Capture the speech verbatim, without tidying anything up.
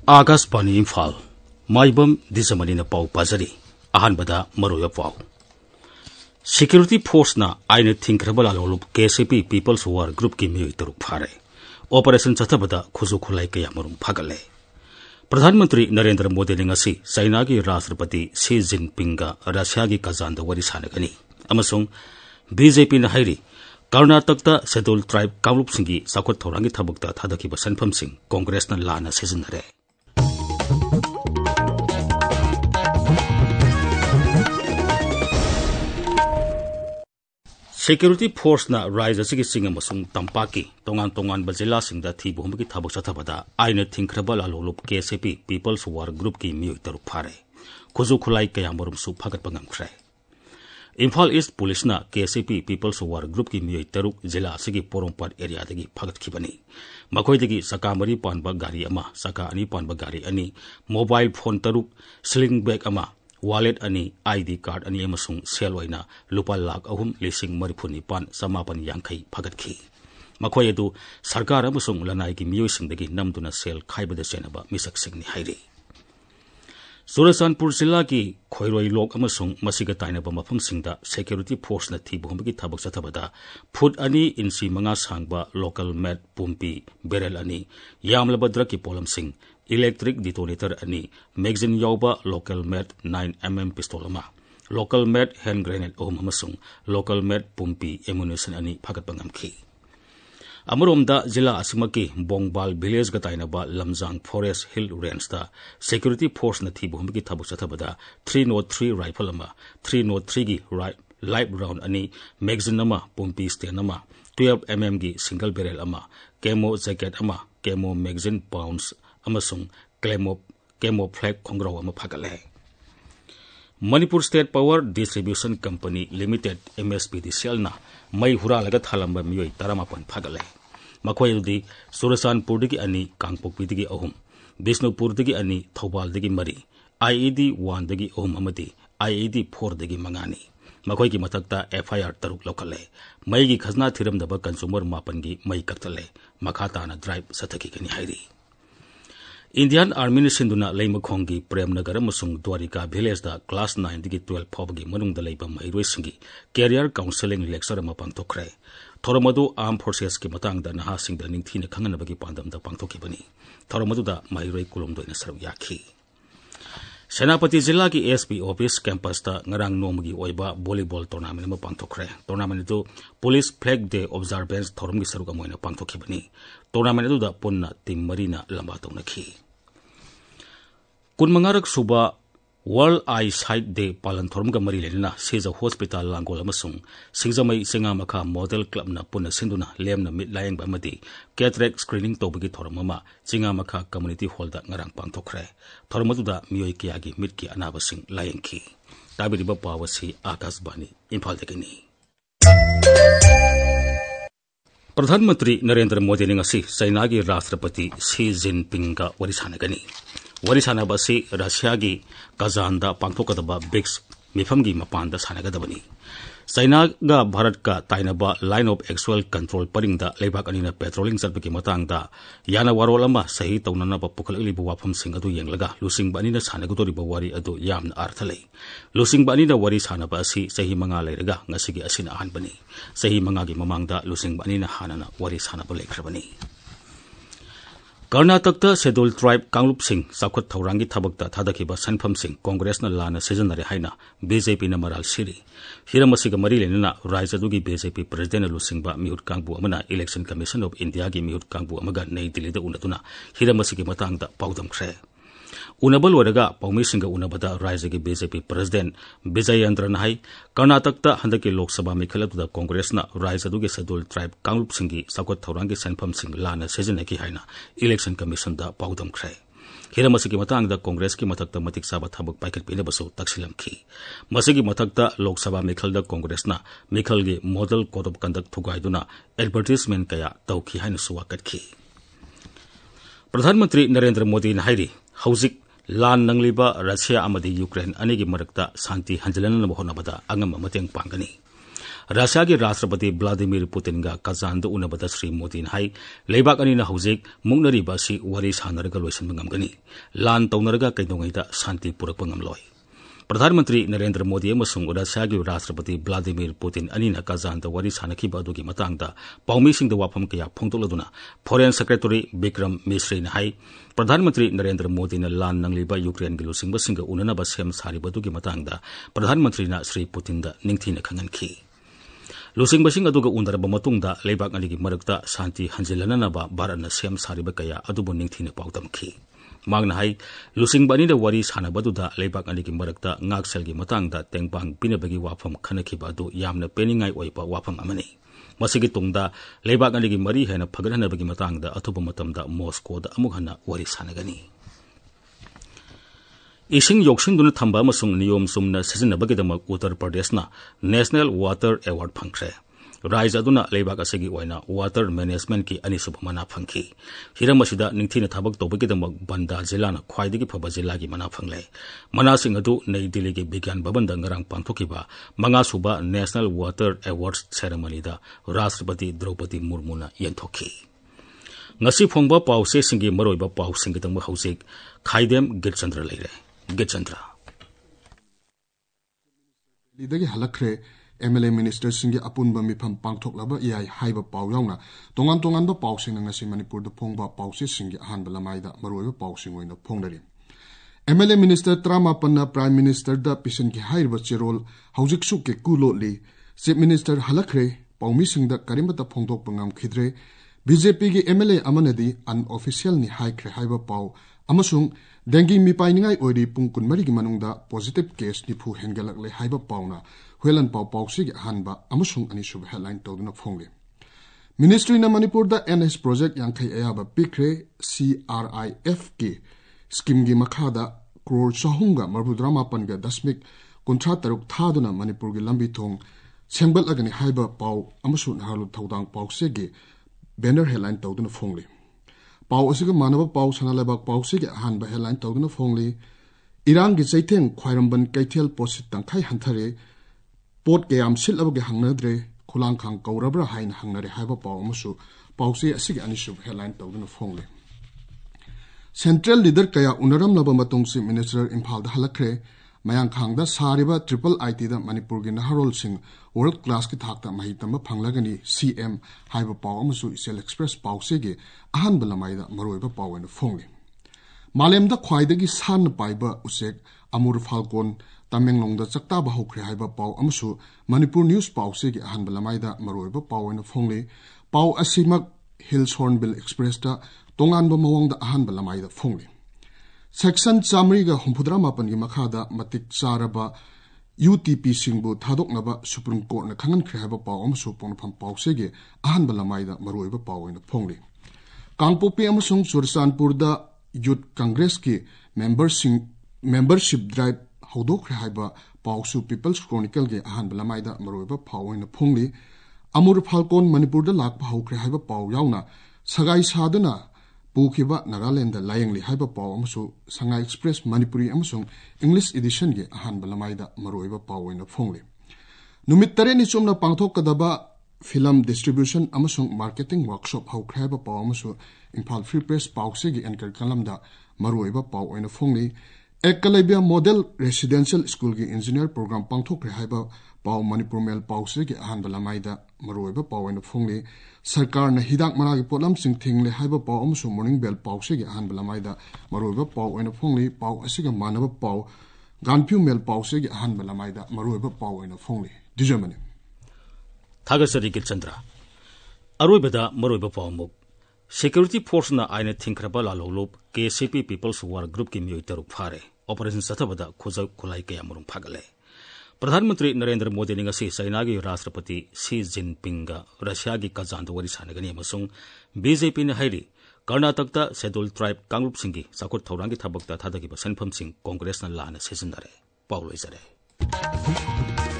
आकाशवाणी इम्फाल माइबम दिसमनीना पाउ पाजरी अहानबदा मरोय पाउ सिक्योरिटी फोर्सना आइने थिंख्रबा लालोलुप केसीपी पीपल्स वार ग्रुप की मियोय तरुक फारे ऑपरेशन चथबदा खुजु खुलाई कया मरुम फागले प्रधानमंत्री नरेंद्र मोदी ने ngasi चाइना की राष्ट्रपति शी जिनपिंग का रशिया की कजान द वरी सानगनी अमसुंग बीजेपी न हाइरी कर्नाटक ता शेड्यूल ट्राइब कांगलुप सिंगी साखोत थौरांगी थबकता थादकी बसनफम सिंह कांग्रेस न लाना सिजनरे सिक्योरिटी फोर्स ना राइज असिगी सिंग अमसुंग तंपाकी तोंगान तोंगान बजिला सिंग दा थी बुहमगी थबक चथबदा आइने थिंख्रबा लालोलुप केसीपी पीपल्स वार ग्रुप की मियोय तरुक फारे खुजु खुलाई कया मरुम सु फगत पंगमख्रे इम्फाल ईस्ट पुलिस ना केसीपी पीपल्स वार ग्रुप की मियोय तरुक जिला असिगी पोरोंपाट एरिया दगी फगत खिबनी मखोयदगी सका मरी पानबा गाड़ी अमा सका अनि पानबा गाड़ी अनि मोबाइल फोन तरुक स्लिंग बैग अमा वालेट अनि आईडी कार्ड अनि अमसुंग सेल ओइना लुपा लाख अहुम लिसिंग मरिफुनी पान समापन यांखै फगतखी मखोय अदु सरकार अमसुंग लनाई की मियोयसिंगदगी नमदुना सेल खाइबदा सेनबा मिसक सिंगनी हाइरे सुरसनपुर जिला की खोइरोई लोक अमसुंग मसिगा ताइनबा मफमसिंगदा सिक्योरिटी फोर्स न थी बुहमगी थबक चथबदा फुट अनि इंची मंगा सांगबा लोकल मेड पुम्पी बेरल अनि यामलबद्र की पोलमसिंग इलेक्ट्रिक डिटोनेटर अनि मैगजीन यावबा local made nine M M पिस्तौल अमा लोकल मेड हैंड ग्रेनेड अहुम अमसुंग लोकल मेड पुम्पी एमुनेशन अनि फगतपा ngamखि अमरोमदा जिला असिमकी बोंगबाल विलेज गताइनबा लमजांग फॉरेस्ट हिल रेंज दा सिक्योरिटी फोर्स न थी बुहमगी थबक चथबदा थ्री नोट थ्री राइफल अमा थ्री नोट थ्री की लाइव राउंड अनि मैगजीन अमा पुम्पी स्टैंड अमा ट्वेल्व एम एम की सिंगल बैरल अमा केमो जैकेट अमा केमो मैगजीन पाउंड्स अमसुंग क्लेमो केमो फ्लैग खोंग्राव अमा फगले Manipur state power distribution company limited MSPDCL ना मई हुरालगा थालंबा मियोय तरमापन फगले मखोयदि सुरसानपुरदगी अनि कांगपोकपीदगी अहुम बिष्णुपुरदगी अनि थौबालदगी मरी आईईडी वन दगी अहुम अमदी आईईडी फोर दगी मंगानी मखोय की मथक्ता एफआईआर तरुक लोकले मई की खजना थिरमदबा कंज्यूमर मापन की मई कक्तले मखाताना ड्राइव सथकी कनी हाइरी इंडियन आर्मी ने सिंधुना लेमखोंगी प्रेमनगर अमसुंग द्वारिका विलेज दा क्लास नाइन दगी ट्वेल्व फाउबगी मनुंगदा लेबा महिरोइसिंगी कैरियर काउंसलिंग लेक्चर अमा पांगथोखरे थोरमदु आर्म फोर्सेस की मतंगदा नहासिंगदा निंगथीना खंगनबगी पांदमदा पांगथोखिबनी थोरमदुदा महिरोइ कुलुमदोइना सरु याखी सेनापति जिला की एसपी ऑफिस कैंपस ता ngarang nomgi oiba volleyball tournament ma pangthokre tournament tu police flag day observance thorum gi saruga moina pangthokhibani tournament tu da punna team marina lamba tonakhi kunmangarak suba world eye sight day palan thorum ga mari lena seja hospital langol amasung singjamai singa makha model club na punna sinduna lemna mid layang ba madi cataract screening tobagi thorum ama singa makha community hall da ngarang pangthokre thorum da miyoi kya gi mid ki anaba sing layang ki tabiri ba pawasi akashbani imphal dekini प्रधानमंत्री नरेंद्र मोदी ने ngasi China की राष्ट्रपति Xi Jinping का वरी सानगनी वरी सानबसी Russia की कजानदा पांगथोकदबा ब्रिक्स मिफम की मपानदा सानगदबनी चाइना गा भारत का ताइनबा लाइन ऑफ एक्चुअल कंट्रोल परिंगदा लेबाक अनिना पेट्रोलिंग चलबकी मतंगदा याना वारोल अमा सही तौननबा पुखललिबा वाफम सिंग अदु येंगलगा लुसिंग बानिना सानगदोरिबा वारी अदु यामना अर्थ लई लुसिंग बानिना वारी सानबा असि सही मंगा लेरगा ngasiगी असिना अहानबनी सही मंगा की ममांगदा लुसिंग बानिना हानना वारी सानबा लेख्रबनी कर्नाटक शेड्यूल ट्राइब कांगलुप सिंह साखुत थौरांगी थबकता थादखिबा सनफम सिंह कांग्रेस न लाना सिजनरे हाइना बीजेपी न मराल सिरी हिरमसिग मरी लेना राज्यदुगी BJP president लुसिंगबा मिहुत कांगबु Amna election commission of India की मिहुत कांगबु अमगा नई दिल्ली दा उनदुना हिरमसिग मतंगदा पाउदमख्रे उनबल वरगा पौमिसिंग उनबदा राज्य की बीजेपी प्रेसिडेंट विजयेंद्र नाई कर्नाटक हंदकी लोकसभा मिखलदुदा कांग्रेस न राज्यदुगी शेड्यूल ट्राइब कांगलुप सिंगी साखोत थौरांगी सनफम सिंह लाना सिजनकी हाइना इलेक्शन कमीशन दा पाउदमख्रे हिरमसिगी मतंगदा कांग्रेस की मथक्ता मतिक साबा थबक पाइखत पिनबसु तक्सिलमखी मसिगी मथक्ता लोकसभा मिखलदा कांग्रेस न मिखलगी मॉडल कोड ऑफ कंडक्ट थुगाइदुना एडवर्टाइजमेंट कया तौखी हाइना सुवाकतखी प्रधानमंत्री नरेंद्र मोदी ने हाइरी हौजिक लान नंगलिबा रशिया अमदी यूक्रेन अनेगी मरक्ता शांति हंजलनब होनबदा अंगम मतेंग पांगनी रशिया की राष्ट्रपति व्लादिमीर पुतिन का कजान उनबद श्री मोदी हाई लेबाक अनिना हौजिक मुक्नरिबा असि वरी सानरगा लोइसनबा ngamgani लान तौनरगा कैदोंगैदा शांति पुरकपा ngamloi प्रधानमंत्री नरेंद्र मोदी अमसुंग रशिया की राष्ट्रपति व्लादिमीर पुतिन अनिना कजान वरी सानखिबा अदुगी मतंगदा पाउमीसिंग वाफम कया फोंदोलदुना फॉरेन सेक्रेटरी विक्रम मिश्री हाई प्रधानमंत्री नरेंद्र मोदी ने लान नंगलिबा यूक्रेन की लुसिंगबसिंग उननबा सेम सारिबदुगी मतंगदा प्रधानमंत्री श्री पुतिन दा निंगथीना खंगनखी लुसिंगबसिंग अदुगा उनरबा मतुंगदा लेबाक अनिगी मरकता शांति हंजिलननबा भारतना सेम सारिबा कया अदुबु निंगथीना पाउदमखी मांगना हाई लुसिंग बनी वरी सानबदुदा लेबाक अनिगी मरकता ngakselgi matangda tengpang pinabagi wafam khanakhiba adu yamna peningai oiba wafam amani masigi tungda leibak anigi mari hena phaganabagi matangda athuba matamda Moscow da amuk hana wari sanagani ising yoksinduna thamba amasung niyom sumna sizinabagidama Uttar Pradeshna National Water Award phangkhre राइज अदुना लेबाक असगी ओइना water management की अनिसुब मना फंखी Hiram असिदा निंगथीना थबक तौबगिदमक बंदा जिलाना ख्वाइदगी फब जिलागी मना फंगले मनासिंग अदु नई दिल्ली के विज्ञान भवन दा ngarang पांथोखिबा मंगा सुबा नेशनल वाटर अवार्ड्स सेरेमनी दा राष्ट्रपति Draupadi मुर्मुना यंथोखी ngasi phongba pause singi maroiba pau singitang hauzik khaidem gitchandra leire gitchandra lidagi halakre M L A Minister Singi Apunba Mipam Pangtok Laba Yai Haiba Pau Yauna, Tongan Tongan ba Pau Sing Nasi Manipur the Pongba Pau Singi Han Balamaida, Maroy Pau Sing in the Pongari. M L A Minister Trama Pana Prime Minister da Pisanki Haiba Chirol, Hausik Suke Kulo Li, Chief Minister Halakre, Pau Missing the Karimata Pongtok Pangam Kidre, B J P G M L A Amanadi, an official ni Haikre Haiba Pau, Amasung, Dengi Mipainingai Odi Punkun Marigi Manungda, positive case Nipu Hengalakle Haiba Pauna. Huelan Pau Pau Sig Hanba, Amusung and Sub headline told of Fongle. Ministry na Manipur da N S project Yankay Ayaba Pikre C R I F K Skimgi Makada Kror Sahunga Marbudrama Panga Dasmik Contrataruk Taduna Manipur Lambi Tong Sembal Agani Haiba Pau Amusun Harlu Taudang Pau Segi Banner headline told of Fongle. Pau Asiga Manaba Pau Sanalaba Pau Sig Hanba headline told of Fongle. Iran gets a ten Quairamban Kaitel Positan Kai Hantare. Port Gayam Silabga Hangnadre, Kulang Kang Gaurabra Hain Hangnare Haiba Pau Musu, Pausi Asig Anishub headline Taudan of Fongle. Central leader Kaya Unaram Labamatongsi Minister Impal Halakre, Mayang Hangda Sariba Triple I T da Manipurgi Naharol Singh, World Class Kitakta Mahitamba Panglagani, C M, Haiba Pau Musu Isel Express Pausege, Ahan Balamaida, Maroiba Pau and Fongle. Malem da Kwaidagi San Paiba Usek, Amur Falcon, Tamenglong da Chakta Bahokre Haiba Pau Amsu, Manipur News Pau Segi Han Balamaida, Maroiba Pau and Fongle, Pau Asimak Hills Hornbill Express da, Tongan Bamawang da Han Balamaida Fongle. Section Samriga Humpudrama Pangi Makada, Matik Saraba, U T P Singbu, Tadok Naba, Supreme Court, na Kangan Krehaba Pau Amsu Ponapam Pau Segi, Han Balamaida, Maroiba Pau and Fongle. Kangpopi Amusung Sursanpur da Youth Congress ki membership drive Hodok Haiba, Pausu People's Chronicle ge Ahan Balamaida, Maroiba Pau in the Pongli, Amur Falcon, Manipur the Lak Pau Haiba Pau Yauna, Sagai Sadana, Pukiba, Nagaland, the Lyingly Haiba Pau Amsu, Sangai Express, Manipuri Amsung, English edition ge Ahan Balamaida, Maroiba Pau in the Pongli. Numitare Nisumna Pangtok Kadaba, Film Distribution Amasung Marketing Workshop How Haiba Pau Amsu, Impal Free Press Pau Segi and Kalamda, Maroiba Pau in the Pongli. Ekalabia Model Residential School ki Engineer Program Pangthok Haiba Pau Manipur Mel Pau Segi Ahan Balamaida, Maroiba Pau in the Pongli. Sarkar na Hidak Maragi Polam Sing Tingle Haiba Pau Amsu Morning Bell Pau Segi Ahan Balamaida, Maroiba Pau in the Pongli, Pau Asiga Manaba Pau, Ganpu Mel Pau Segi Ahan Balamaida, Maroiba Pau in the Pongli. Di Germany. Tagasari Gitchandra Aroibada, Maroiba Pau Muk. Security Force na aina thinkraba lalolop K C P People's War Group ki miyutaruk phare Operation Satabada khoja khulai kaya murung phagale प्रधानमंत्री नरेंद्र मोदी ने ngasi China की राष्ट्रपति Xi Jinping का Russia की Kazan वरी सानगनी अमसुंग BJP ने हाइली कर्नाटक ता शेड्यूल ट्राइब कांग्रुप सिंह की साकुर थौरांगी थबक ता थादगी बसनफम सिंह कांग्रेस न लाना सेजनदारे पाउलोइजरे